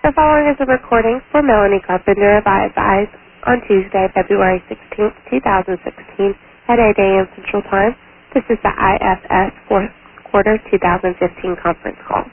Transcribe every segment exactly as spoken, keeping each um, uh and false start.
The following is a recording for Melanie Carpenter of I Advise on Tuesday, February sixteenth, twenty sixteen at eight a.m. Central Time. This is the I F S fourth Quarter twenty fifteen conference call.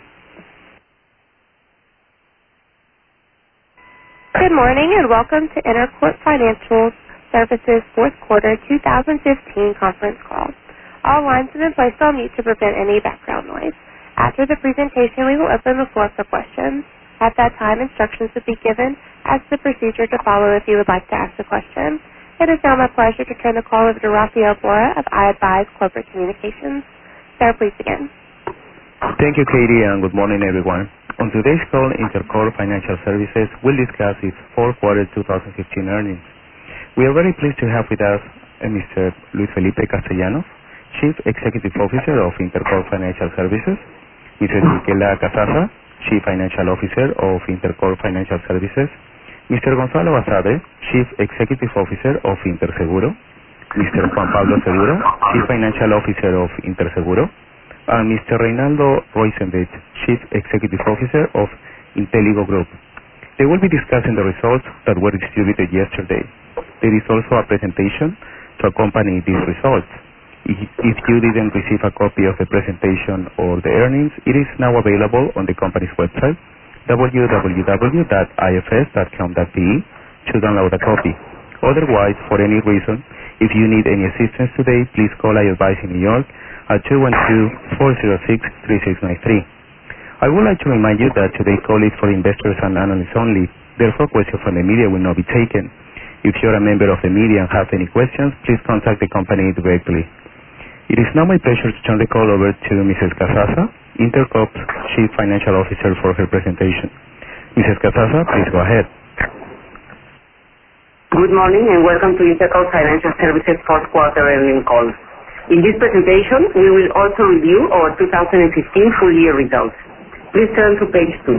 Good morning and welcome to Intercorp Financial Services fourth Quarter twenty fifteen conference call. All lines have been placed on mute to prevent any background noise. After the presentation, we will open the floor for questions. At that time, instructions will be given as the procedure to follow if you would like to ask a question. It is now my pleasure to turn the call over to Rafael Bora of I Advise Corporate Communications. Sir, please begin. Thank you, Katie, and good morning, everyone. On today's call, Intercorp Financial Services will discuss its fourth quarter twenty fifteen earnings. We are very pleased to have with us uh, Mister Luis Felipe Castellanos, Chief Executive Officer of Intercorp Financial Services, Missus Miquela Casasa, Chief Financial Officer of Intercorp Financial Services, Mister Gonzalo Basabe, Chief Executive Officer of Interseguro, Mister Juan Pablo Seguro, Chief Financial Officer of Interseguro, and Mister Reinaldo Roisenbeck, Chief Executive Officer of Inteligo Group. They will be discussing the results that were distributed yesterday. There is also a presentation to accompany these results. If you didn't receive a copy of the presentation or the earnings, it is now available on the company's website, w w w dot i f s dot com dot p e, to download a copy. Otherwise, for any reason, if you need any assistance today, please call I Advise in New York at two one two, four zero six, three six nine three. I would like to remind you that today's call is for investors and analysts only. Therefore, questions from the media will not be taken. If you're a member of the media and have any questions, please contact the company directly. It is now my pleasure to turn the call over to Missus Casasa, Intercorp's Chief Financial Officer, for her presentation. Missus Casasa, please go ahead. Good morning and welcome to Intercorp Financial Services fourth quarter earnings call. In this presentation, we will also review our two thousand fifteen full year results. Please turn to page two.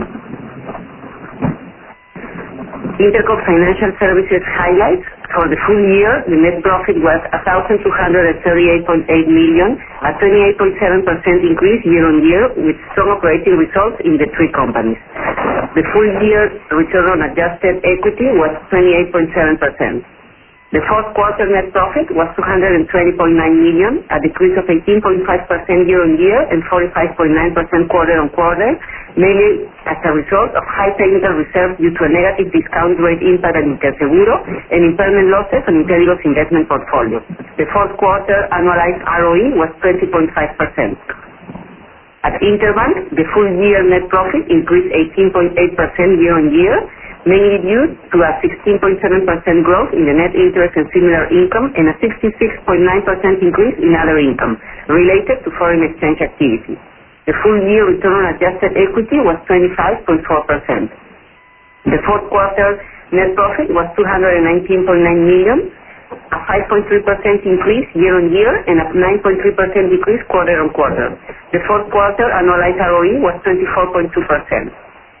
Intercorp Financial Services highlights. For the full year, the net profit was one thousand two hundred thirty-eight point eight million dollars, a twenty-eight point seven percent increase year-on-year with strong operating results in the three companies. The full year return on adjusted equity was twenty-eight point seven percent. The fourth quarter net profit was two hundred twenty point nine million dollars, a decrease of eighteen point five percent year-on-year and forty-five point nine percent quarter-on-quarter, mainly as a result of high technical reserves due to a negative discount rate impact on Interseguro and impairment losses on Inteligo's investment portfolio. The fourth quarter annualized R O E was twenty point five percent. At Interbank, the full year net profit increased eighteen point eight percent year-on-year, mainly due to a sixteen point seven percent growth in the net interest and similar income and a sixty-six point nine percent increase in other income related to foreign exchange activity. The full year return on adjusted equity was twenty-five point four percent. The fourth quarter net profit was two hundred nineteen point nine million dollars, a five point three percent increase year-on-year and a nine point three percent decrease quarter-on-quarter. The fourth quarter annualized R O E was twenty-four point two percent.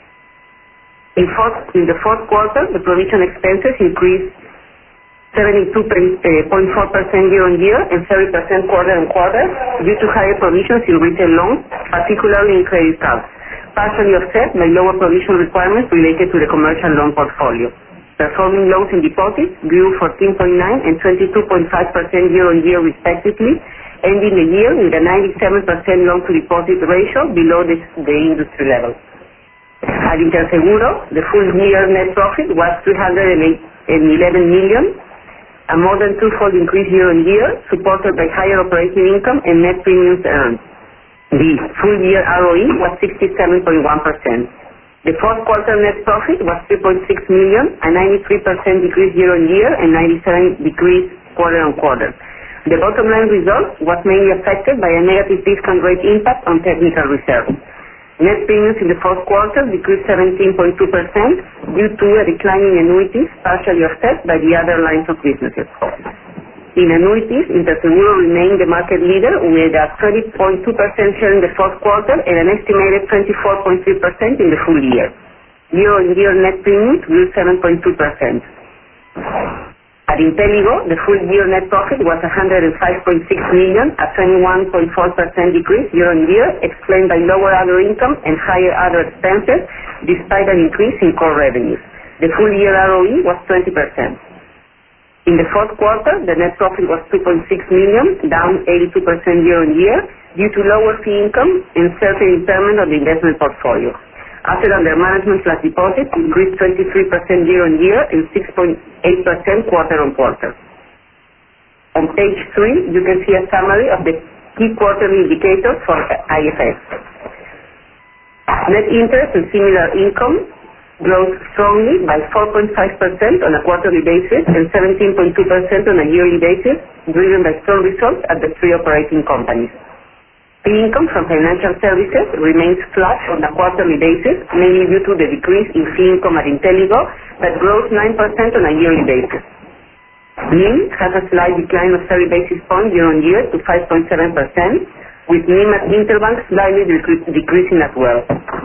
In, fourth, in the fourth quarter, the provision expenses increased seventy-two point four percent year-on-year and thirty percent quarter-on-quarter due to higher provisions in retail loans, particularly in credit cards, partially offset by lower provision requirements related to the commercial loan portfolio. Performing loans and deposits grew fourteen point nine and twenty-two point five percent year-on-year respectively, ending the year with a ninety-seven percent loan-to-deposit ratio below the, the industry level. At Interseguro, the full year net profit was three hundred eleven million dollars, a more than twofold increase year-on-year, supported by higher operating income and net premiums earned. The full year R O E was sixty-seven point one percent. The fourth quarter net profit was three point six million dollars, a ninety-three percent decrease year-on-year and ninety-seven percent decrease quarter-on-quarter. The bottom line result was mainly affected by a negative discount rate impact on technical reserves. Net premiums in the fourth quarter decreased seventeen point two percent due to a decline in annuities, partially offset by the other lines of businesses. In annuities, Interseguro remained the market leader with a twenty point two percent share in the fourth quarter and an estimated twenty-four point three percent in the full year. Year-on-year net premiums grew seven point two percent. At Inteligo, the full-year net profit was one hundred five point six million dollars, a twenty-one point four percent decrease year-on-year, explained by lower other income and higher other expenses, despite an increase in core revenues. The full-year R O E was twenty percent. In the fourth quarter, the net profit was two point six million dollars, down eighty-two percent year-on-year, due to lower fee income and certain impairment of the investment portfolio. Asset under management plus deposits increased twenty-three percent year-on-year and six point eight percent quarter-on-quarter. On page three, you can see a summary of the key quarterly indicators for I F S. Net interest and similar income grows strongly by four point five percent on a quarterly basis and seventeen point two percent on a yearly basis, driven by strong results at the three operating companies. Fee income from financial services remains flat on a quarterly basis, mainly due to the decrease in fee income at Inteligo, that grows nine percent on a yearly basis. N I M has a slight decline of thirty basis points year-on-year to five point seven percent, with N I M at Interbank slightly decre- decreasing as well.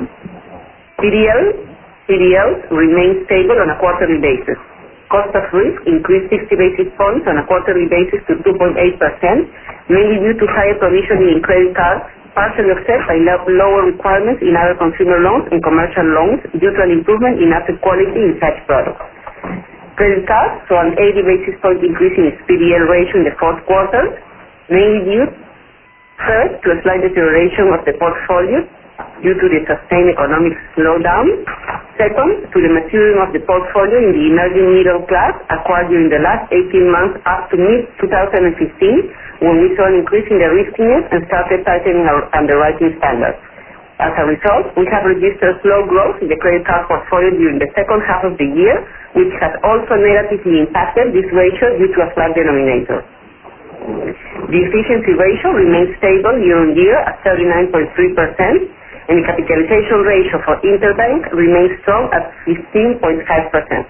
P D L, P D Ls remain stable on a quarterly basis. Cost of risk increased sixty basis points on a quarterly basis to two point eight percent, mainly due to higher provisioning in credit cards, partially offset by lo- lower requirements in other consumer loans and commercial loans due to an improvement in asset quality in such products. Credit cards saw an eighty basis point increase in its P D L ratio in the fourth quarter, mainly due, first, to a slight deterioration of the portfolio due to the sustained economic slowdown. Second, to the maturing of the portfolio in the emerging middle class acquired during the last eighteen months up to mid twenty fifteen, when we saw an increase in the riskiness and started tightening our underwriting standards. As a result, we have registered slow growth in the credit card portfolio during the second half of the year, which has also negatively impacted this ratio due to a flat denominator. The efficiency ratio remains stable year-on-year at thirty-nine point three percent, and the capitalization ratio for Interbank remains strong at fifteen point five percent.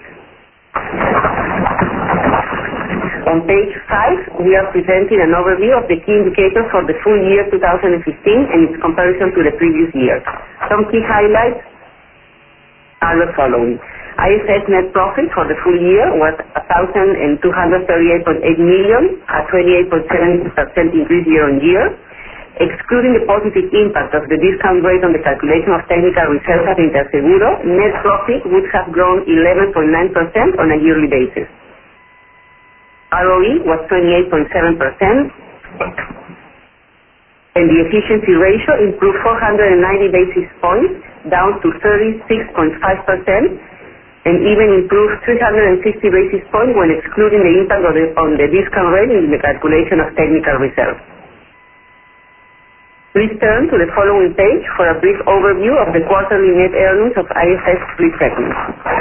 On page five, we are presenting an overview of the key indicators for the full year two thousand fifteen and its comparison to the previous year. Some key highlights are the following. I F S net profit for the full year was one thousand two hundred thirty-eight point eight million dollars, a twenty-eight point seven percent increase year-on-year. Excluding the positive impact of the discount rate on the calculation of technical reserves at Interseguro, net profit would have grown eleven point nine percent on a yearly basis. R O E was twenty-eight point seven percent, and the efficiency ratio improved four hundred ninety basis points, down to thirty-six point five percent, and even improved three hundred sixty basis points when excluding the impact of the, on the discount rate in the calculation of technical reserves. Please turn to the following page for a brief overview of the quarterly net earnings of I F S three segments.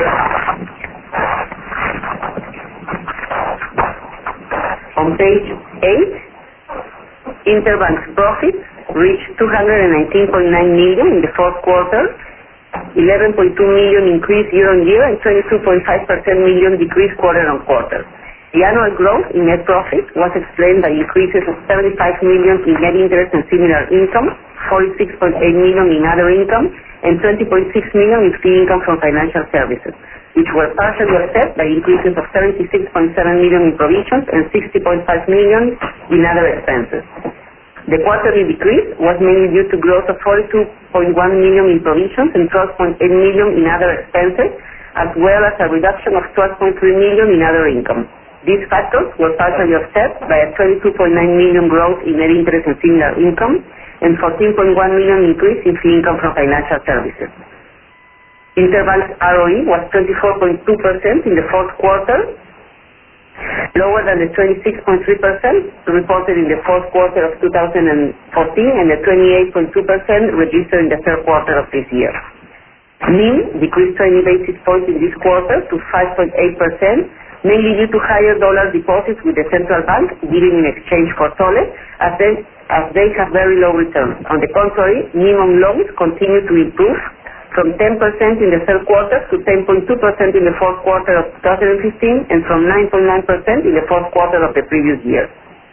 On page eight, Interbank's profits reached two hundred nineteen point nine million dollars in the fourth quarter, eleven point two million dollars increase year-on-year, and twenty-two point five percent million decrease quarter-on-quarter. The annual growth in net profit was explained by increases of seventy-five million dollars in net interest and similar income, forty-six point eight million dollars in other income, and twenty point six million dollars in fee income from financial services, which were partially offset by increases of seventy-six point seven million dollars in provisions and sixty point five million dollars in other expenses. The quarterly decrease was mainly due to growth of forty-two point one million dollars in provisions and twelve point eight million dollars in other expenses, as well as a reduction of twelve point three million dollars in other income. These factors were partially offset by a twenty-two point nine million dollars growth in net interest and similar income and fourteen point one million dollars increase in fee income from financial services. Interbank's R O E was twenty-four point two percent in the fourth quarter, lower than the twenty-six point three percent reported in the fourth quarter of two thousand fourteen and the twenty-eight point two percent registered in the third quarter of this year. N I M decreased twenty basis points in this quarter to five point eight percent, mainly due to higher dollar deposits with the central bank given in exchange for soles, as they, as they have very low returns. On the contrary, minimum loans continue to improve from ten percent in the third quarter to ten point two percent in the fourth quarter of two thousand fifteen and from nine point nine percent in the fourth quarter of the previous year.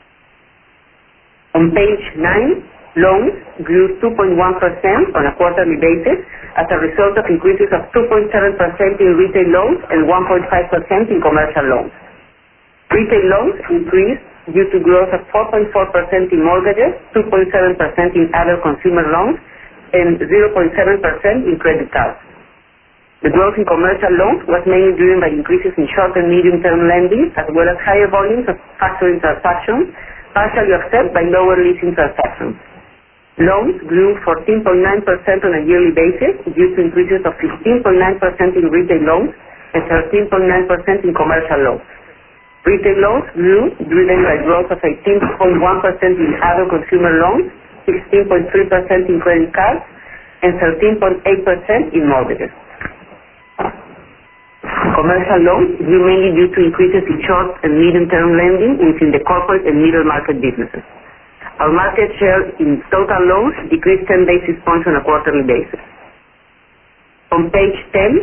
On page nine, loans grew two point one percent on a quarterly basis as a result of increases of two point seven percent in retail loans and one point five percent in commercial loans. Retail loans increased due to growth of four point four percent in mortgages, two point seven percent in other consumer loans, and zero point seven percent in credit cards. The growth in commercial loans was mainly driven by increases in short and medium-term lending, as well as higher volumes of factoring transactions, partially offset by lower leasing transactions. Loans grew fourteen point nine percent on a yearly basis due to increases of fifteen point nine percent in retail loans and thirteen point nine percent in commercial loans. Retail loans grew driven by growth of eighteen point one percent in other consumer loans, sixteen point three percent in credit cards, and thirteen point eight percent in mortgages. Commercial loans grew mainly due to increases in short and medium-term lending within the corporate and middle market businesses. Our market share in total loans decreased ten basis points on a quarterly basis. On page ten,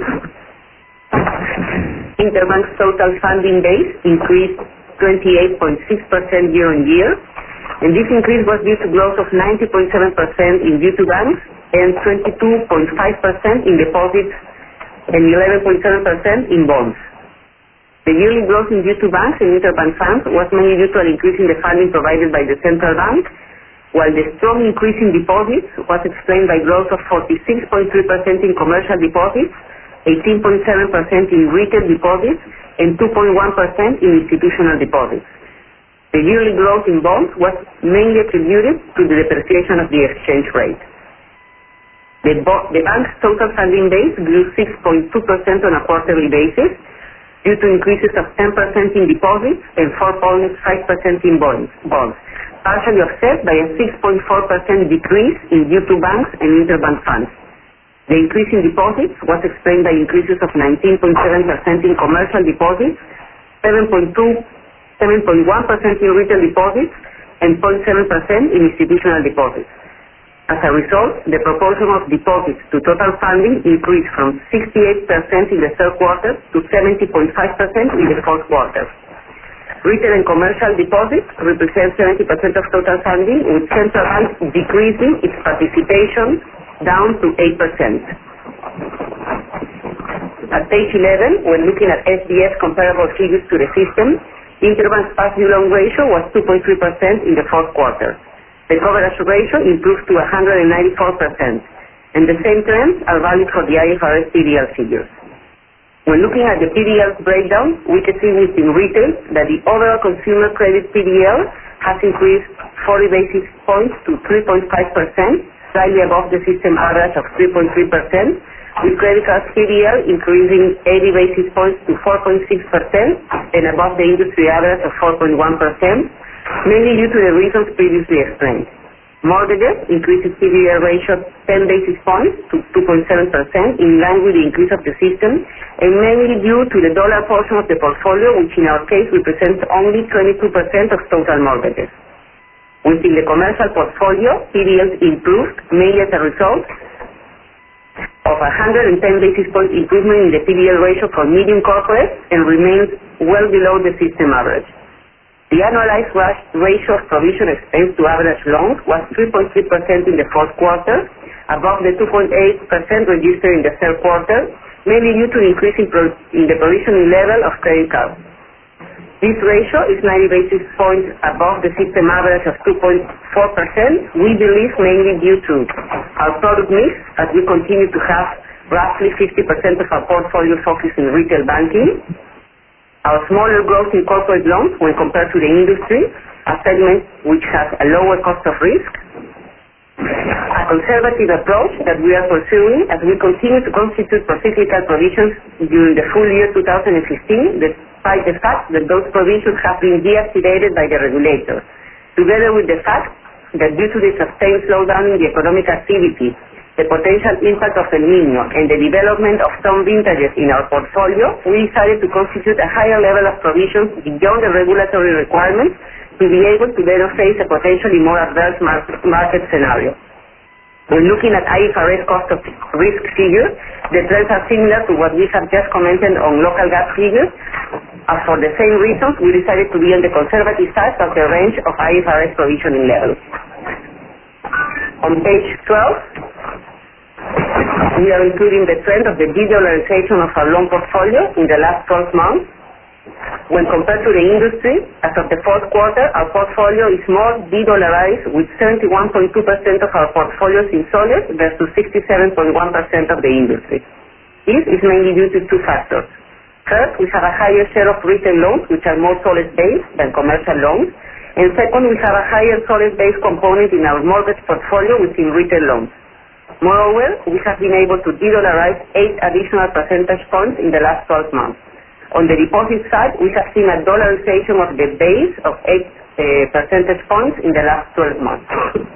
Interbank's total funding base increased twenty-eight point six percent year on year, and this increase was due to growth of ninety point seven percent in due to banks and twenty-two point five percent in deposits and eleven point seven percent in bonds. The yearly growth in due to banks and interbank funds was mainly due to an increase in the funding provided by the central bank, while the strong increase in deposits was explained by growth of forty-six point three percent in commercial deposits, eighteen point seven percent in retail deposits, and two point one percent in institutional deposits. The yearly growth in bonds was mainly attributed to the depreciation of the exchange rate. The, bo- the bank's total funding base grew six point two percent on a quarterly basis due to increases of ten percent in deposits and four point five percent in bonds, bonds, partially offset by a six point four percent decrease in due to banks and interbank funds. The increase in deposits was explained by increases of nineteen point seven percent in commercial deposits, seven point two, seven point one percent in retail deposits, and zero point seven percent in institutional deposits. As a result, the proportion of deposits to total funding increased from sixty-eight percent in the third quarter to seventy point five percent in the fourth quarter. Retail and commercial deposits represent seventy percent of total funding, with central bank decreasing its participation down to eight percent. At page eleven, when looking at S B F comparable figures to the system, Interbank's past due loan ratio was two point three percent in the fourth quarter. The coverage ratio improved to one hundred ninety-four percent, and the same trends are valid for the I F R S P D L figures. When looking at the P D L breakdown, we can see within retail that the overall consumer credit P D L has increased forty basis points to three point five percent, slightly above the system average of three point three percent, with credit cards P D L increasing eighty basis points to four point six percent and above the industry average of four point one percent, mainly due to the reasons previously explained. Mortgages increased its P D L ratio ten basis points to two point seven percent, in line with the increase of the system, and mainly due to the dollar portion of the portfolio, which in our case represents only twenty-two percent of total mortgages. Within the commercial portfolio, P D Ls improved mainly as a result of a one hundred ten basis point improvement in the P D L ratio for medium corporates and remains well below the system average. The annualized ratio of provision expense to average loans was three point three percent in the fourth quarter, above the two point eight percent registered in the third quarter, mainly due to an increase in, pro- in the provisioning level of credit cards. This ratio is ninety basis points above the system average of two point four percent, we believe mainly due to our product mix, as we continue to have roughly fifty percent of our portfolio focused in retail banking, our smaller growth in corporate loans when compared to the industry, a segment which has a lower cost of risk, a conservative approach that we are pursuing as we continue to constitute procyclical provisions during the full year two thousand fifteen, despite the fact that those provisions have been deactivated by the regulator, together with the fact that due to the sustained slowdown in the economic activity, the potential impact of El Niño, and the development of some vintages in our portfolio, we decided to constitute a higher level of provisions beyond the regulatory requirements to be able to better face a potentially more adverse market scenario. When looking at I F R S cost of risk figures, the trends are similar to what we have just commented on local GAAP figures. As for the same reasons, we decided to be on the conservative side of the range of I F R S provisioning levels. On page twelve, we are including the trend of the de-dollarization of our loan portfolio in the last twelve months. When compared to the industry, as of the fourth quarter, our portfolio is more de-dollarized, with seventy-one point two percent of our portfolios in soles versus sixty-seven point one percent of the industry. This is mainly due to two factors. First, we have a higher share of retail loans, which are more soles-based than commercial loans. And second, we have a higher soles-based component in our mortgage portfolio within retail loans. Moreover, we have been able to de-dollarize eight additional percentage points in the last twelve months. On the deposit side, we have seen a dollarization of the base of eight uh, percentage points in the last twelve months.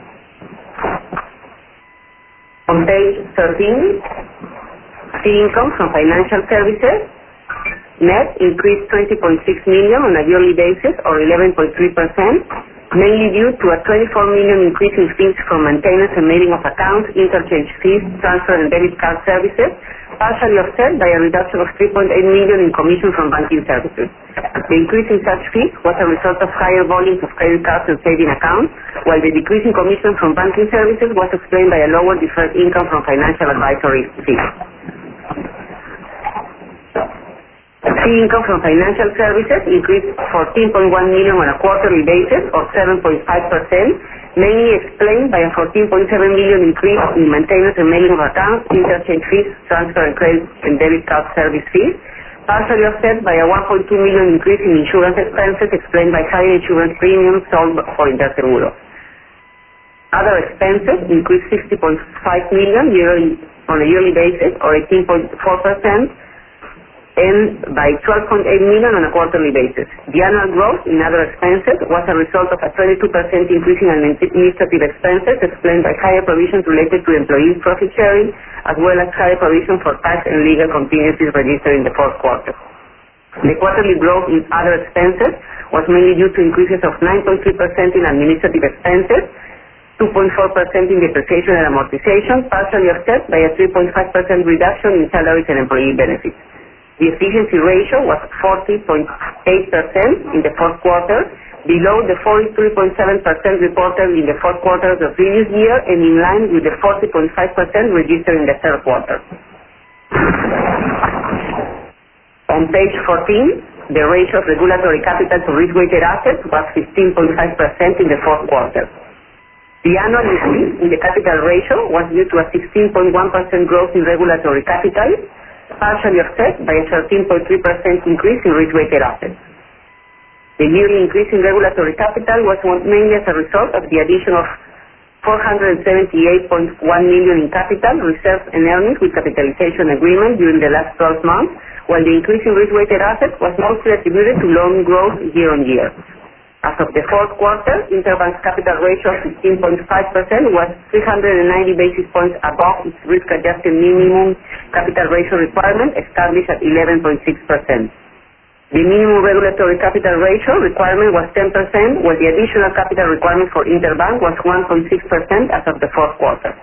On page thirteen, fee income from financial services net increased twenty point six million on a yearly basis, or eleven point three percent, mainly due to a twenty-four million increase in fees from maintenance and mailing of accounts, interchange fees, transfer and debit card services, partially offset by a reduction of three point eight million in commission from banking services. The increase in such fees was a result of higher volumes of credit cards and saving accounts, while the decrease in commission from banking services was explained by a lower deferred income from financial advisory fees. Fee income from financial services increased fourteen point one million on a quarterly basis, or seven point five percent, mainly explained by a fourteen point seven million increase in maintenance and mailing of accounts, interchange fees, transfer and credit and debit card service fees, partially offset by a one point two million increase in insurance expenses explained by higher insurance premiums sold for Interseguro. Other expenses increased sixty point five million yearly, on a yearly basis, or eighteen point four percent, and by twelve point eight million on a quarterly basis. The annual growth in other expenses was a result of a twenty-two percent increase in administrative expenses explained by higher provisions related to employee profit sharing, as well as higher provision for tax and legal contingencies registered in the fourth quarter. The quarterly growth in other expenses was mainly due to increases of nine point three percent in administrative expenses, two point four percent in depreciation and amortization, partially offset by a three point five percent reduction in salaries and employee benefits. The efficiency ratio was forty point eight percent in the fourth quarter, below the forty-three point seven percent reported in the fourth quarter of the previous year, and in line with the forty point five percent registered in the third quarter. On page fourteen, the ratio of regulatory capital to risk-weighted assets was fifteen point five percent in the fourth quarter. The annual increase in the capital ratio was due to a sixteen point one percent growth in regulatory capital, partially offset by a thirteen point three percent increase in risk-weighted assets. The yearly increase in regulatory capital was mainly as a result of the addition of four hundred seventy-eight point one million in capital, reserves and earnings with capitalization agreement during the last twelve months, while the increase in risk-weighted assets was mostly attributed to loan growth year-on-year. As of the fourth quarter, Interbank's capital ratio of fifteen point five percent was three hundred ninety basis points above its risk-adjusted minimum capital ratio requirement established at eleven point six percent. The minimum regulatory capital ratio requirement was ten percent, while the additional capital requirement for Interbank was one point six percent as of the fourth quarter.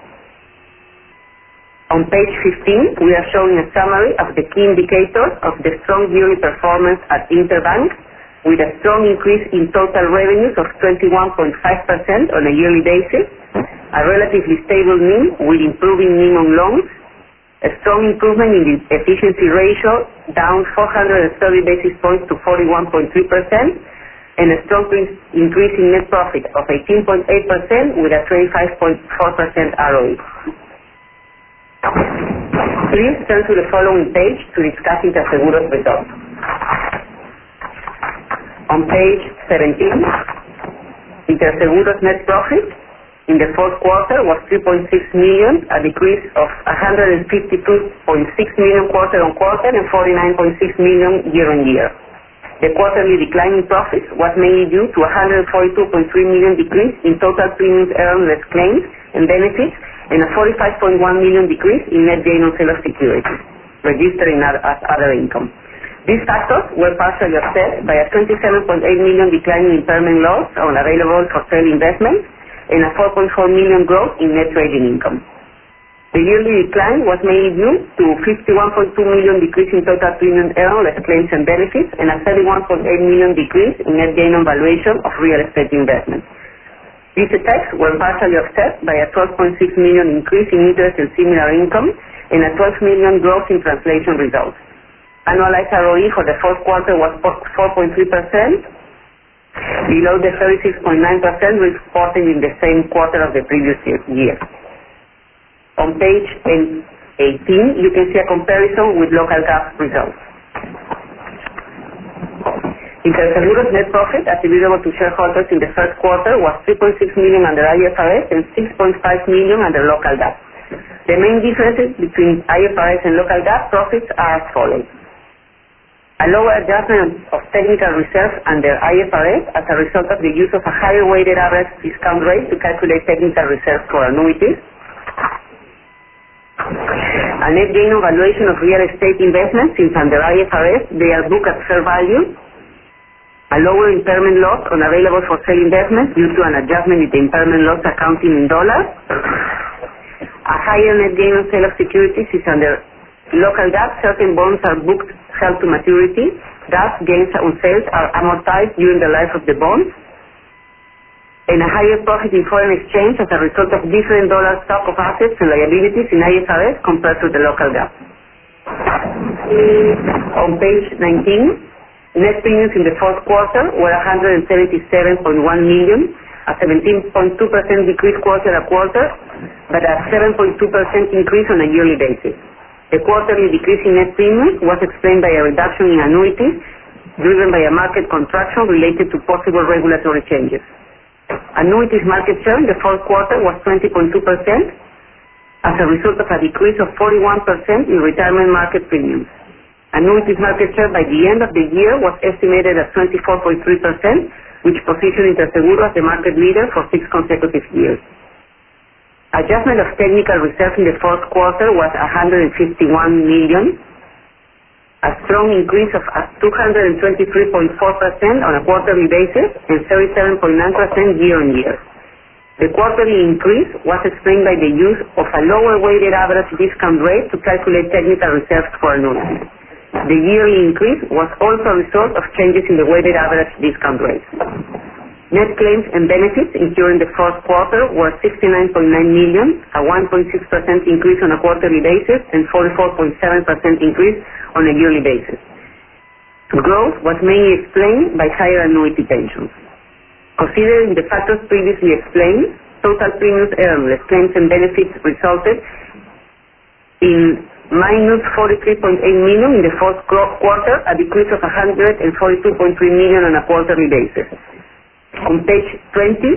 On page fifteen, we are showing a summary of the key indicators of the strong yearly performance at Interbank, with a strong increase in total revenues of twenty-one point five percent on a yearly basis, a relatively stable N I M with improving N I M on loans, a strong improvement in the efficiency ratio, down four hundred thirty basis points to forty-one point three percent, and a strong increase in net profit of eighteen point eight percent with a twenty-five point four percent R O E. Please turn to the following page to discuss Interseguro's results. On page seventeen, Interseguro's net profit in the fourth quarter was three point six million, a decrease of one hundred fifty-two point six million quarter on quarter and forty-nine point six million year on year. The quarterly decline in profits was mainly due to a one hundred forty-two point three million decrease in total premiums earned less claims and benefits, and a forty-five point one million decrease in net gain on sale of securities, registered in as other income. These factors were partially offset by a twenty-seven point eight million decline in impairment loss on available for sale investments and a four point four million growth in net trading income. The yearly decline was mainly due to fifty-one point two million decrease in total premium earned less claims and benefits, and a thirty-one point eight million decrease in net gain on valuation of real estate investments. These effects were partially offset by a twelve point six million increase in interest and similar income and a twelve million growth in translation results. Annualized R O E for the fourth quarter was four point three percent, below the thirty-six point nine percent reported in the same quarter of the previous year. On page eighteen, you can see a comparison with local GAAP results. Interseguro's net profit attributable to shareholders in the first quarter was three point six million under I F R S and six point five million under local GAAP. The main differences between I F R S and local GAAP profits are as follows. A lower adjustment of technical reserves under I F R S as a result of the use of a higher weighted average discount rate to calculate technical reserves for annuities. A net gain on valuation of real estate investments, since under I F R S they are booked at fair value. A lower impairment loss on available for sale investments due to an adjustment in the impairment loss accounting in dollars. A higher net gain on sale of securities is under local GAAP. Certain bonds are booked held to maturity. Thus, gains on sales are amortized during the life of the bonds. And a higher profit in foreign exchange as a result of different dollar stock of assets and liabilities in I F R S compared to the local GAAP. On page nineteen, net premiums in the fourth quarter were one hundred seventy-seven point one million, a seventeen point two percent decrease quarter to quarter, but a seven point two percent increase on a yearly basis. The quarterly decrease in net premiums was explained by a reduction in annuities driven by a market contraction related to possible regulatory changes. Annuities market share in the fourth quarter was twenty point two percent as a result of a decrease of forty-one percent in retirement market premiums. Annuities market share by the end of the year was estimated at twenty-four point three percent, which positioned Interseguro as the market leader for six consecutive years. Adjustment of technical reserve in the fourth quarter was one hundred fifty-one million, a strong increase of two hundred twenty-three point four percent on a quarterly basis and thirty-seven point nine percent year-on-year. The quarterly increase was explained by the use of a lower weighted average discount rate to calculate technical reserves for annuities. The yearly increase was also a result of changes in the weighted average discount rate. Net claims and benefits incurred in the fourth quarter were sixty-nine point nine million, a one point six percent increase on a quarterly basis and forty-four point seven percent increase on a yearly basis. Growth was mainly explained by higher annuity pensions. Considering the factors previously explained, total premiums earned less claims and benefits resulted in minus forty-three point eight million in the fourth quarter, a decrease of one hundred forty-two point three million on a quarterly basis. On page twenty,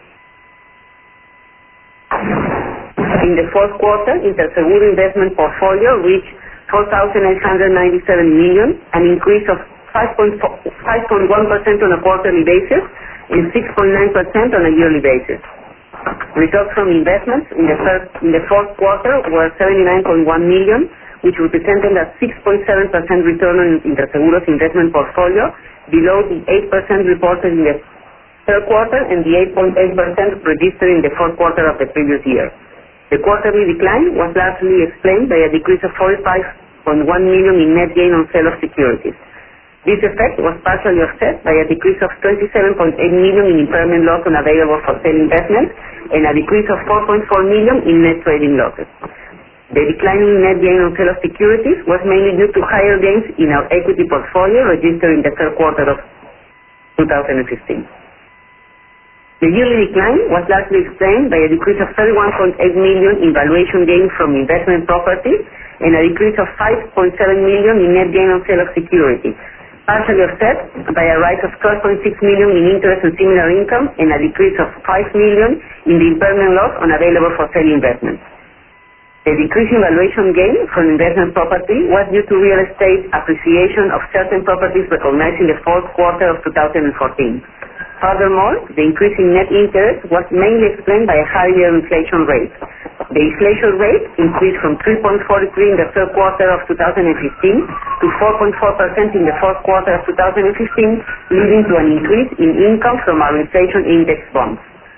in the fourth quarter, Interseguro investment portfolio reached four thousand eight hundred ninety-seven million, an increase of five point one percent on a quarterly basis and six point nine percent on a yearly basis. Results from investments in the, first, in the fourth quarter were seventy-nine point one million, which represented a six point seven percent return on Interseguro's investment portfolio, below the eight percent reported in the third quarter and the eight point eight percent registered in the fourth quarter of the previous year. The quarterly decline was largely explained by a decrease of forty-five point one million in net gain on sale of securities. This effect was partially offset by a decrease of twenty-seven point eight million in impairment loss on available for sale investments and a decrease of four point four million in net trading losses. The decline in net gain on sale of securities was mainly due to higher gains in our equity portfolio registered in the third quarter of two thousand fifteen. The yearly decline was largely explained by a decrease of thirty-one point eight million in valuation gains from investment properties and a decrease of five point seven million in net gain on sale of securities, partially offset by a rise of twelve point six million in interest and similar income and a decrease of five million in the impairment loss on available for sale investments. The decrease in valuation gain from investment property was due to real estate appreciation of certain properties recognized in the fourth quarter of two thousand fourteen. Furthermore, the increase in net interest was mainly explained by a higher inflation rate. The inflation rate increased from three point four three in the third quarter of two thousand fifteen to four point four percent in the fourth quarter of two thousand fifteen, leading to an increase in income from our inflation index bonds.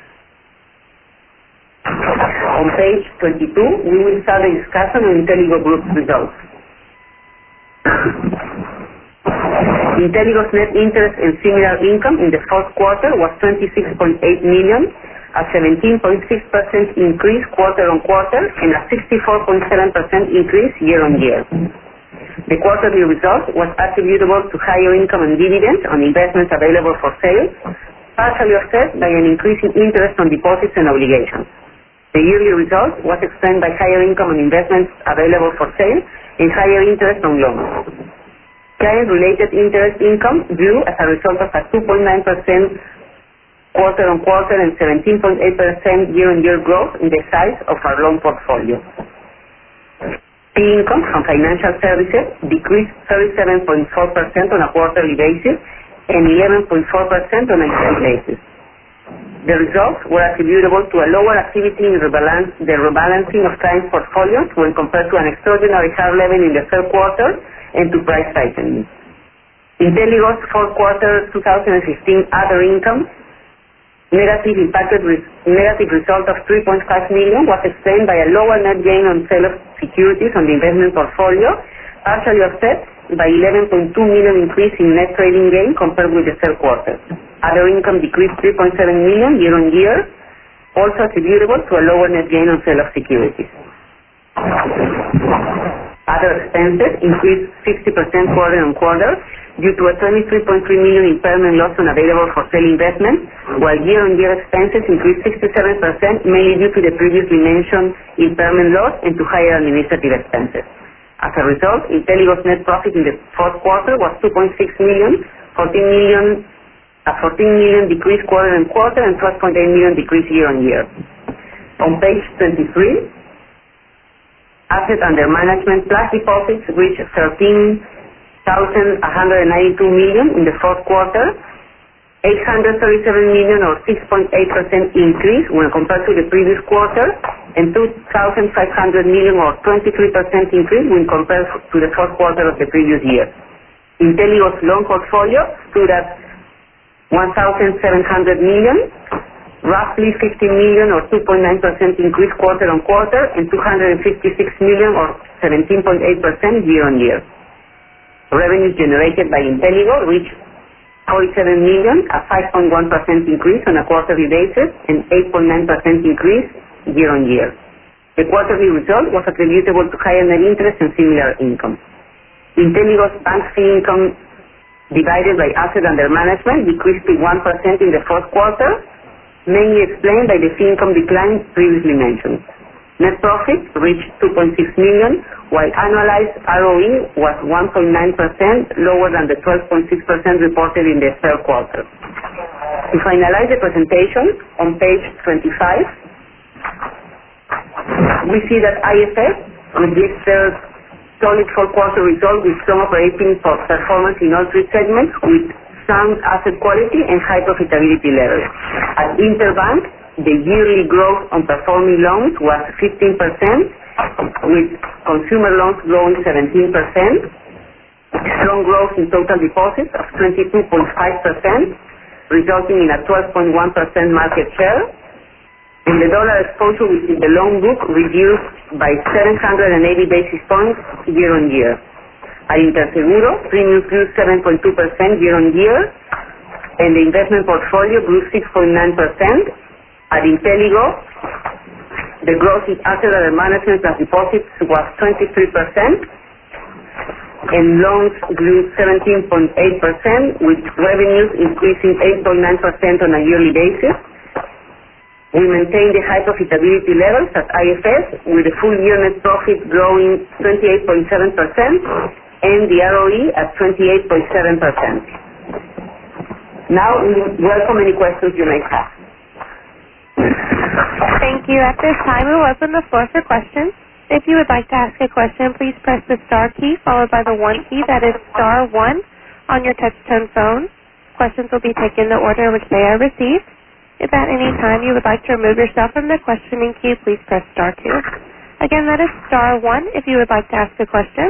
On page twenty-two, we will start the discussion on Inteligo Group's results. Inteligo's net interest and similar income in the fourth quarter was twenty-six point eight million, a seventeen point six percent increase quarter on quarter and a sixty-four point seven percent increase year on year. The quarterly result was attributable to higher income and dividends on investments available for sale, partially offset by an increase in interest on deposits and obligations. The yearly result was explained by higher income on investments available for sale and higher interest on loans. Client-related interest income grew as a result of a two point nine percent quarter-on-quarter and seventeen point eight percent year-on-year growth in the size of our loan portfolio. Fee income from financial services decreased thirty-seven point four percent on a quarterly basis and eleven point four percent on a yearly basis. The results were attributable to a lower activity in rebalance, the rebalancing of client portfolios when compared to an extraordinary high level in the third quarter and to price tightening. Inteligo's fourth quarter twenty fifteen other income negative impacted re- negative result of three point five million was explained by a lower net gain on sale of securities on the investment portfolio, partially offset by eleven point two million increase in net trading gain compared with the third quarter. Other income decreased three point seven million year on year, also attributable to a lower net gain on sale of securities. Other expenses increased sixty percent quarter on quarter due to a twenty-three point three million impairment loss on available for sale investments, while year-on-year expenses increased sixty-seven percent, mainly due to the previously mentioned impairment loss and to higher administrative expenses. As a result, Inteligo's net profit in the fourth quarter was two point six million, fourteen million, a fourteen million decrease quarter on quarter, and twelve point eight million decrease year-on-year. On page twenty-three, assets under management plus deposits reached thirteen thousand one hundred ninety-two million in the fourth quarter, eight hundred thirty-seven million or six point eight percent increase when compared to the previous quarter, and two thousand five hundred million or twenty-three percent increase when compared to the fourth quarter of the previous year. Inteligo's loan portfolio stood at one thousand seven hundred million, roughly fifty million or two point nine percent increase quarter on quarter, and two hundred fifty-six million or seventeen point eight percent year on year. Revenues generated by Inteligo reached forty-seven million, a five point one percent increase on a quarterly basis and eight point nine percent increase year on year. The quarterly result was attributable to higher net interest and similar income. Inteligo's bank fee income divided by assets under management decreased to one percent in the fourth quarter, mainly explained by the fee income decline previously mentioned. Net profit reached two point six million, while annualized R O E was one point nine percent, lower than the twelve point six percent reported in the third quarter. To finalize the presentation, on page twenty-five, we see that I F S registered solid fourth quarter result with strong operating performance in all three segments, with sound asset quality and high profitability levels. At Interbank, the yearly growth on performing loans was fifteen percent, with consumer loans growing seventeen percent, strong growth in total deposits of twenty-two point five percent, resulting in a twelve point one percent market share, and the dollar exposure within the loan book reduced by seven hundred eighty basis points year on year. At Interseguro, premiums grew seven point two percent year on year, and the investment portfolio grew six point nine percent. At Inteligo, the growth in assets under management plus deposits was twenty-three percent, and loans grew seventeen point eight percent, with revenues increasing eight point nine percent on a yearly basis. We maintained the high profitability levels at I F S, with the full year net profit growing twenty-eight point seven percent and the R O E at twenty-eight point seven percent. Now we welcome any questions you may have. Thank you. At this time, we will open the floor for questions. If you would like to ask a question, please press the star key followed by the one key, that is star one, on your touch-tone phone. Questions will be taken in the order in which they are received. If at any time you would like to remove yourself from the questioning queue, please press star two. Again, that is star one if you would like to ask a question.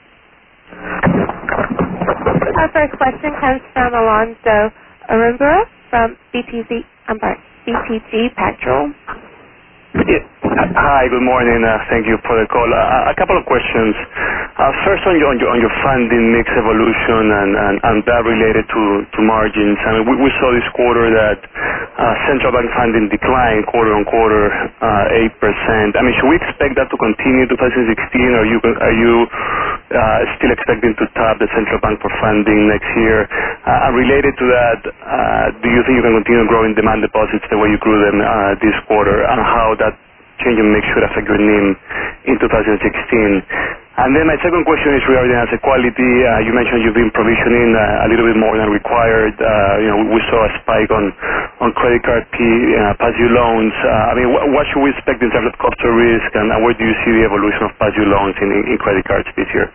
Our first question comes from Alonso Aramburu from B T C, I'm sorry, B T G Pactual. Yeah. Hi, good morning. Uh, thank you for the call. Uh, a couple of questions. Uh, first, on your, on your on your funding mix evolution and, and, and that related to, to margins. I mean, we, we saw this quarter that uh, central bank funding declined quarter on quarter, uh, eight percent. I mean, should we expect that to continue in twenty sixteen? Or are you are you uh, still expecting to tap the central bank for funding next year. Uh, and related to that, uh, do you think you can continue growing demand deposits the way you grew them uh, this quarter, and how that change in mix should affect your N I M in two thousand sixteen? And then my second question is regarding asset quality. Uh, you mentioned you've been provisioning uh, a little bit more than required. Uh, you know, we saw a spike on, on credit card P, uh, past due loans. Uh, I mean, wh- what should we expect in terms of cost of risk, and, and where do you see the evolution of past due loans in, in credit cards this year?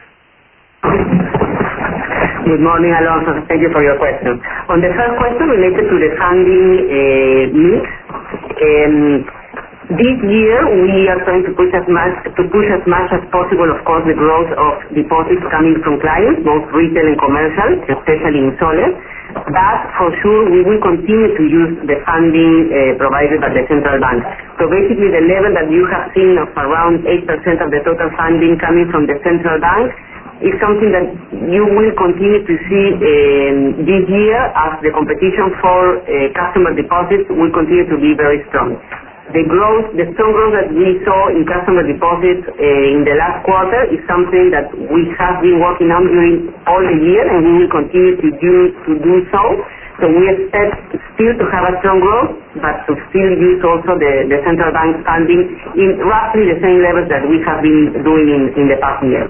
Good morning, Alonso. Thank you for your question. On the first question related to the funding uh, mix, um, this year we are trying to push as much to push as much as possible, of course, the growth of deposits coming from clients, both retail and commercial, especially in soles. But for sure, we will continue to use the funding uh, provided by the central bank. So basically, the level that you have seen of around eight percent of the total funding coming from the central bank is something that you will continue to see um, this year, as the competition for uh, customer deposits will continue to be very strong. The growth, the strong growth that we saw in customer deposits uh, in the last quarter is something that we have been working on during all the year, and we will continue to do to do so. So we expect still to have a strong growth, but to still use also the, the central bank funding in roughly the same levels that we have been doing in, in the past year.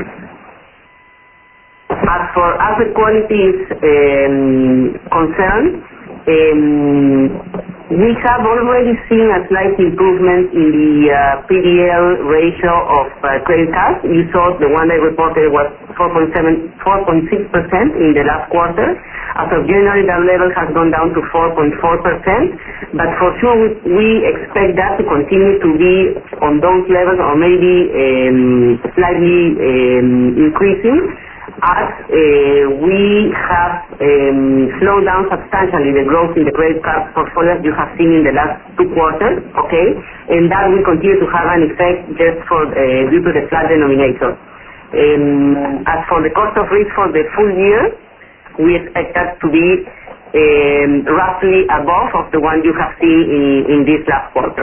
As for asset quality is um, concerned, um, we have already seen a slight improvement in the uh, P D L ratio of uh, credit cards. You saw the one I reported was four point seven, four point six percent in the last quarter. As of January, that level has gone down to four point four percent. But for sure, we, we expect that to continue to be on those levels, or maybe um, slightly um, increasing, as uh, we have um, slowed down substantially the growth in the credit card portfolio you have seen in the last two quarters, okay? And that will continue to have an effect just for uh, due to the flat denominator. Um, as for the cost of risk for the full year, we expect that to be um, roughly above of the one you have seen in, in this last quarter.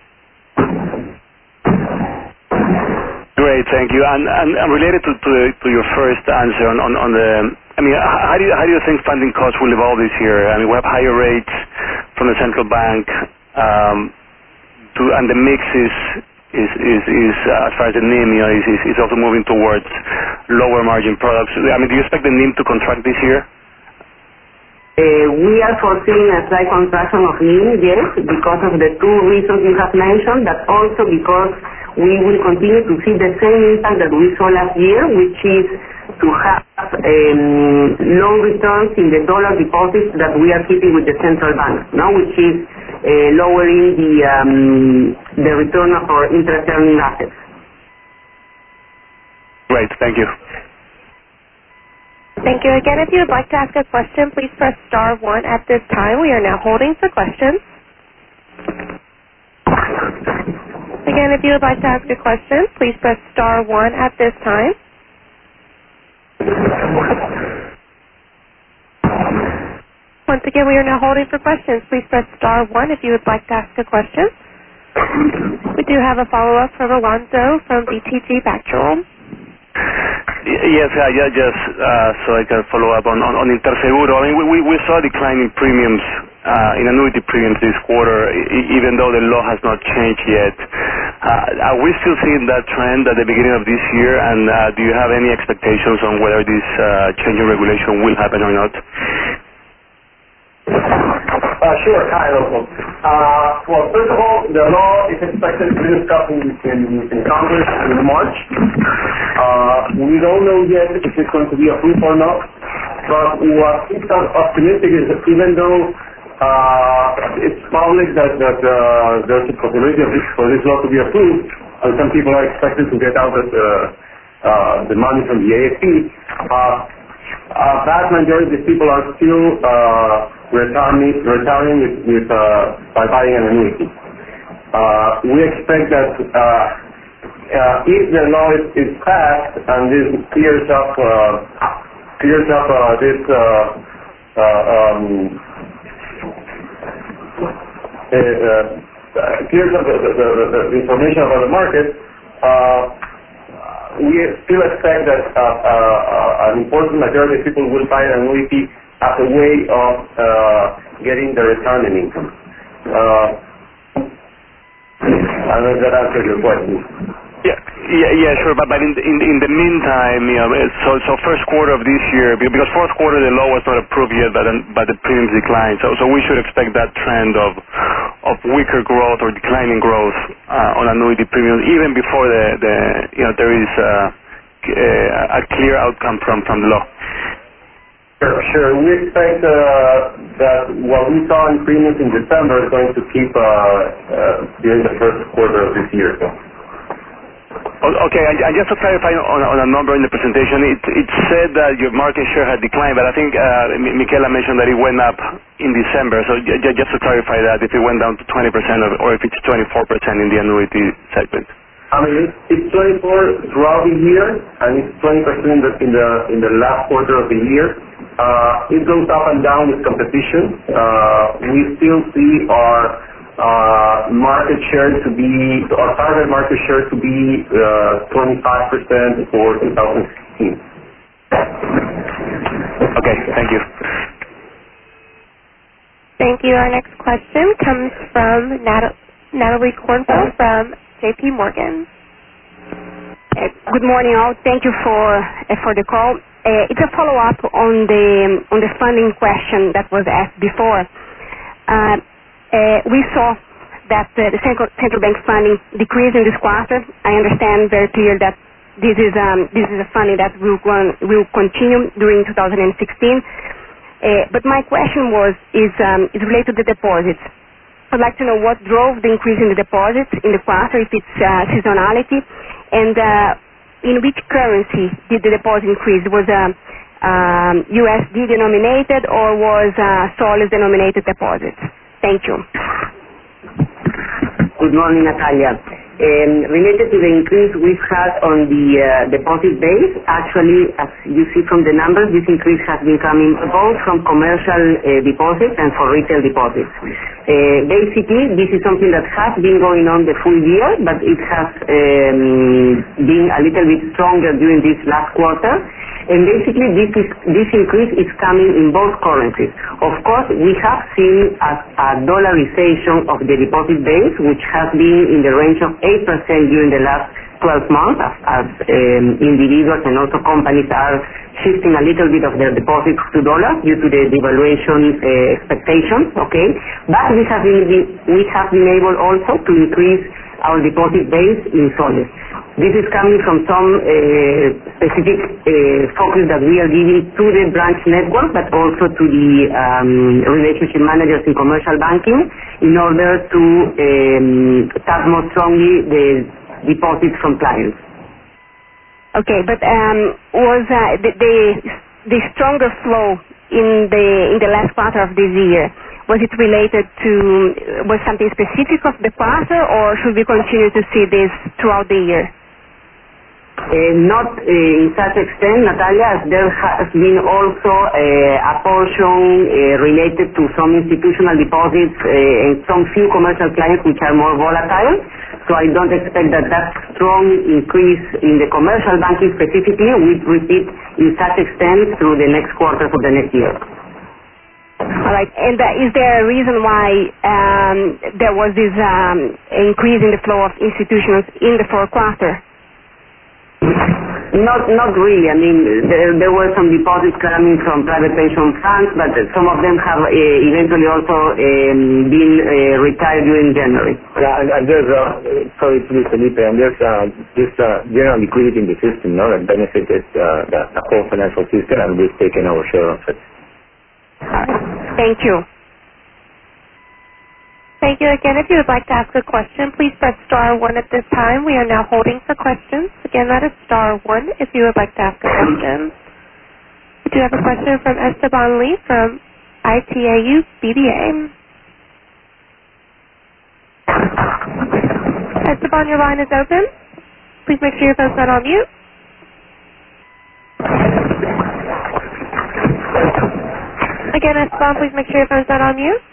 Great, thank you. And, and, and related to, to, to your first answer on, on, on the, I mean, how do you, how do you think funding costs will evolve this year? I mean, we have higher rates from the central bank, um, to, and the mix is, is, is, is uh, as far as the N I M, you know, is, is, is also moving towards lower margin products. I mean, do you expect the N I M to contract this year? Uh, we are foreseeing a slight contraction of N I M, yes, because of the two reasons you have mentioned, but also because we will continue to see the same impact that we saw last year, which is to have um, low returns in the dollar deposits that we are keeping with the central bank, no? Which is uh, lowering the, um, the return of our interest-earning assets. Great, thank you. Thank you. Again, if you would like to ask a question, please press star one at this time. We are now holding for questions. Again, if you would like to ask a question, please press star one at this time. Once again, we are now holding for questions. Please press star one if you would like to ask a question. We do have a follow-up from Alonso from B T G Pactual. Yes, uh, yeah, just uh, so I can follow up on, on, on Interseguro. I mean, we, we saw a decline in premiums, uh, in annuity premiums this quarter, e- even though the law has not changed yet. Uh, are we still seeing that trend at the beginning of this year, and uh, do you have any expectations on whether this uh, change in regulation will happen or not? Uh, sure, hi, Alonso. Uh, well, first of all, the law is expected to be discussed in, in, in Congress in March. Uh, we don't know yet if it's going to be approved or not, but what keeps us optimistic is that even though uh, it's public that, that uh, there's a possibility of this, for this law to be approved, and some people are expected to get out of the, uh, the money from the A F P, uh, a vast majority of people are still uh, retiring, retiring with, with, uh, by buying an annuity. Uh, we expect that uh, uh, if the law is, is passed and this clears up, uh, clears up uh, this uh, uh, um, uh, uh, clears up the, the, the, the information about the market, uh, we still expect that uh, uh, an important majority of people will find annuity as a way of uh, getting the return in income. Uh, I don't know if that answers your question. Yeah, yeah, yeah, sure. But, but in, the, in, in the meantime, you know, so so first quarter of this year, because fourth quarter the law was not approved yet, but but the premiums declined. So so we should expect that trend of of weaker growth or declining growth uh, on annuity premiums even before the the you know there is uh, a clear outcome from from the law. Sure, sure. We expect uh, that what we saw in premiums in December is going to keep uh, uh, during the first quarter of this year. So. Okay, and just to clarify on, on a number in the presentation, it, it said that your market share had declined, but I think uh, Michela mentioned that it went up in December. So j just to clarify that, if it went down to twenty percent or, or if it's twenty-four percent in the annuity segment. I mean, it's, it's twenty-four throughout the year, and it's twenty percent in the, in the in the last quarter of the year. Uh, it goes up and down with competition. Uh, we still see our Uh, market share to be, our target market share to be uh, twenty-five percent for two thousand sixteen. Okay, thank you. Thank you. Our next question comes from Nat Natalie Cornwell from J P Morgan. Uh, good morning, all. Thank you for uh, for the call. Uh, it's a follow-up on the on the funding question that was asked before. Uh, Uh, we saw that uh, the central, central bank funding decreased in this quarter. I understand very clear that this is um, this is a funding that will run, will continue during two thousand sixteen. Uh, but my question was is um, is related to the deposits. I'd like to know what drove the increase in the deposits in the quarter, if it's uh, seasonality, and uh, in which currency did the deposit increase? Was um, um, U S D denominated or was uh, soles denominated deposits? Thank you. Good morning, Natalia. Um, related to the increase we've had on the uh, deposit base, actually, as you see from the numbers, this increase has been coming both from commercial uh, deposits and for retail deposits. Uh, basically, this is something that has been going on the full year, but it has um, been a little bit stronger during this last quarter. And basically, this, is, this increase is coming in both currencies. Of course, we have seen a, a dollarization of the deposit base, which has been in the range of eight percent during the last twelve months, as, as um, individuals and also companies are shifting a little bit of their deposits to dollars due to the devaluation uh, expectations, okay? But we have been, we have been able also to increase our deposit base in soles. This is coming from some uh, specific uh, focus that we are giving to the branch network, but also to the um, relationship managers in commercial banking in order to um, tap more strongly the deposits from clients. Okay, but um, was uh, the, the the stronger flow in the in the last quarter of this year, was it related to, was something specific of the quarter, or should we continue to see this throughout the year? Uh, not uh, in such extent, Natalia, as there has been also uh, a portion uh, related to some institutional deposits uh, and some few commercial clients which are more volatile. So I don't expect that that strong increase in the commercial banking specifically will repeat in such extent through the next quarter of the next year. All right, and uh, is there a reason why um, there was this um, increase in the flow of institutions in the fourth quarter? Not not really. I mean, there, there were some deposits coming from private pension funds, but some of them have uh, eventually also um, been uh, retired during January. Yeah, and, and there's, uh, sorry to be Felipe, and there's uh, this uh, general liquidity in the system, no, that benefited uh, the, the whole financial system, and we've taken our share of it. Thank you. Thank you again. If you would like to ask a question, please press star one at this time. We are now holding for questions. Again, that is star one if you would like to ask a question. We do have a question from Esteban Lee from I T A U B B A. Esteban, your line is open. Please make sure your phone's not on mute. Again, Esteban, please make sure your phone's not on mute.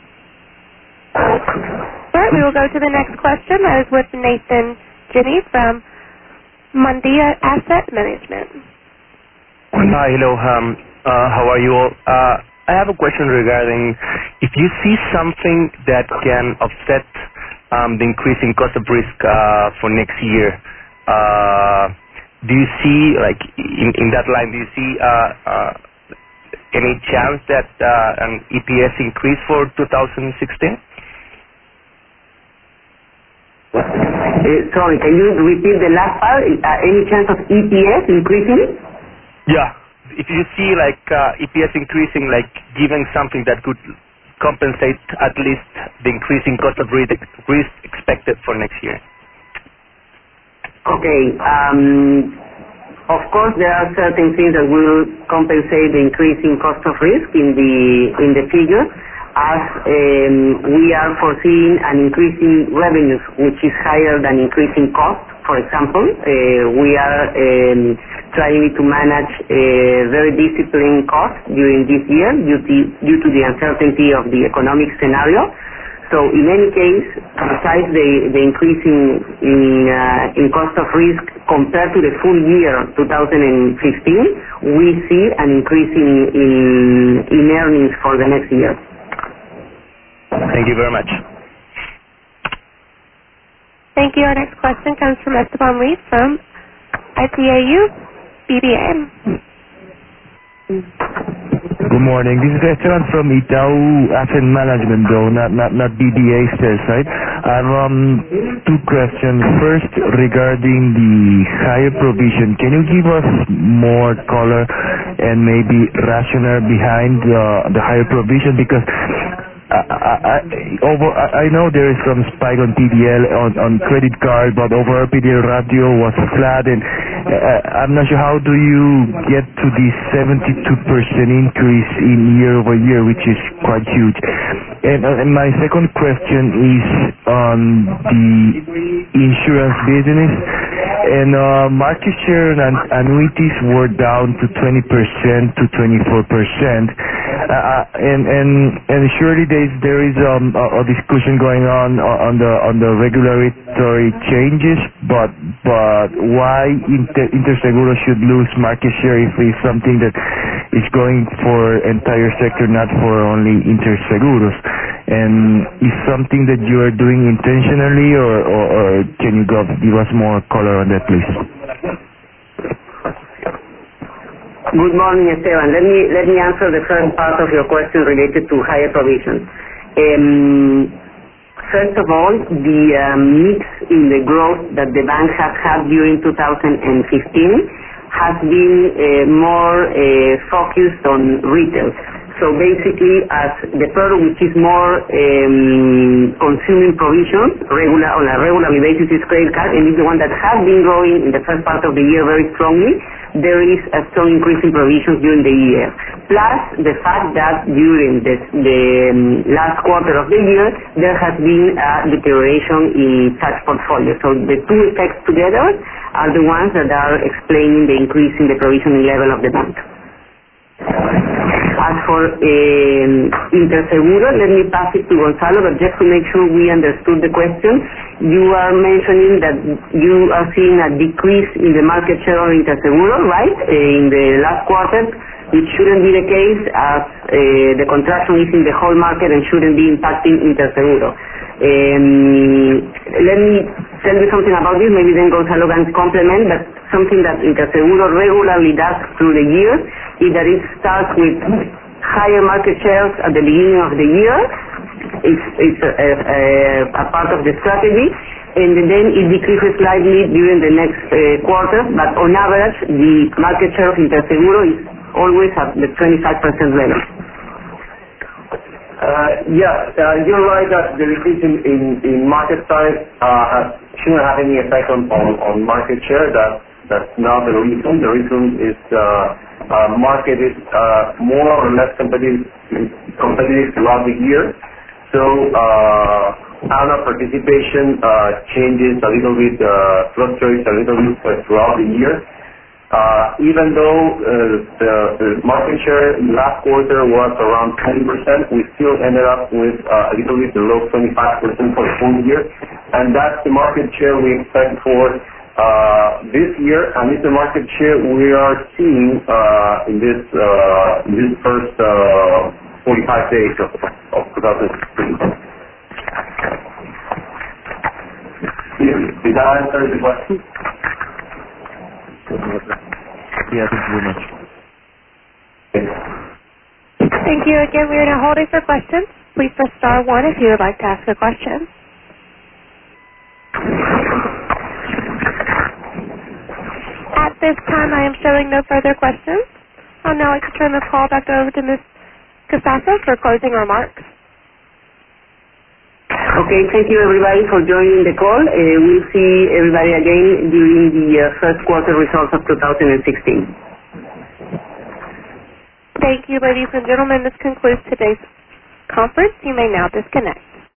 All right, we will go to the next question. That is with Nathan Jenny from Mandia Asset Management. Hi, hello. Um, uh, how are you all? Uh, I have a question regarding if you see something that can offset um, the increasing cost of risk uh, for next year. Uh, do you see, like, in, in that line, do you see uh, uh, any chance that uh, an E P S increase for two thousand sixteen? Uh, sorry, can you repeat the last part? Uh, any chance of E P S increasing? Yeah. If you see like uh, E P S increasing, like giving something that could compensate at least the increasing cost of risk expected for next year. Okay. Um, of course, there are certain things that will compensate the increasing cost of risk in the in the figure, as um, we are foreseeing an increasing revenues, which is higher than increasing cost. For example, uh, we are um, trying to manage a very disciplined cost during this year due to, due to the uncertainty of the economic scenario. So in any case, besides the, the increasing in, uh, in cost of risk compared to the full year two thousand fifteen, we see an increase in, in, in earnings for the next year. Thank you very much. Thank you. Our next question comes from Esteban Lee from I P A U B B A. Good morning. This is Esteban from Itaú Asset Management, though, not not not B B A sales side. I have um, two questions. First, regarding the higher provision, can you give us more color and maybe rationale behind uh, the higher provision? Because I, I, I, over, I know there is some spike on P D L on, on credit card, but overall P D L ratio was flat, and uh, I'm not sure how do you get to this seventy-two percent increase in year over year, which is quite huge. And, uh, and my second question is on the insurance business, and uh, market share and annuities were down to twenty percent to twenty-four percent, uh, and and and surely there is there is um, a, a discussion going on on the on the regulatory changes, but but why Inter, Interseguro should lose market share if it's something that is going for entire sector, not for only Interseguros? And is something that you are doing intentionally, or, or, or can you go, give us more color on that, please? Good morning, Esteban. Let me let me answer the first part of your question related to higher provisions. Um, first of all, the um, mix in the growth that the bank has had during two thousand fifteen has been uh, more uh, focused on retail. So basically, as the product which is more um, consuming provisions regular on a regular basis is credit card, and is the one that has been growing in the first part of the year very strongly. There is a strong increase in provisions during the year. Plus the fact that during the, the um, last quarter of the year, there has been a deterioration in such portfolios. So the two effects together are the ones that are explaining the increase in the provisioning level of the bank. As for um, Interseguro, let me pass it to Gonzalo, but just to make sure we understood the question, you are mentioning that you are seeing a decrease in the market share of Interseguro, right, uh, in the last quarter, which shouldn't be the case, as uh, the contraction is in the whole market and shouldn't be impacting Interseguro. Um, let me tell you something about this, maybe then Gonzalo can complement, but something that Interseguro regularly does through the year is that it starts with higher market shares at the beginning of the year. It's, it's a, a, a part of the strategy, and then it decreases slightly during the next uh, quarter, but on average the market share of Interseguro is always at the twenty-five percent level. Uh, yeah, uh, you're right that the decrease in, in, in market size uh, has, shouldn't have any effect on, on, on market share. That, that's not the reason. The reason is uh, uh, market is uh, more or less competitive, competitive throughout the year. So uh, our participation uh, changes a little bit, uh, fluctuates a little bit throughout the year. Uh, even though uh, the, the market share last quarter was around twenty percent, we still ended up with uh, a little bit below twenty-five percent for the full year, and that's the market share we expect for uh, uh, this year, and it's the market share we are seeing uh, in this uh, in this first uh, forty-five days of, of twenty sixteen. Did that answer the question? Yeah, thank you very much. Thank you. Again, we are now holding for questions. Please press star one if you would like to ask a question. At this time, I am showing no further questions. I'll now like to turn the call back over to Miz Casasa for closing remarks. Okay, thank you everybody for joining the call. Uh, we'll see everybody again during the uh, first quarter results of two thousand sixteen. Thank you, ladies and gentlemen. This concludes today's conference. You may now disconnect.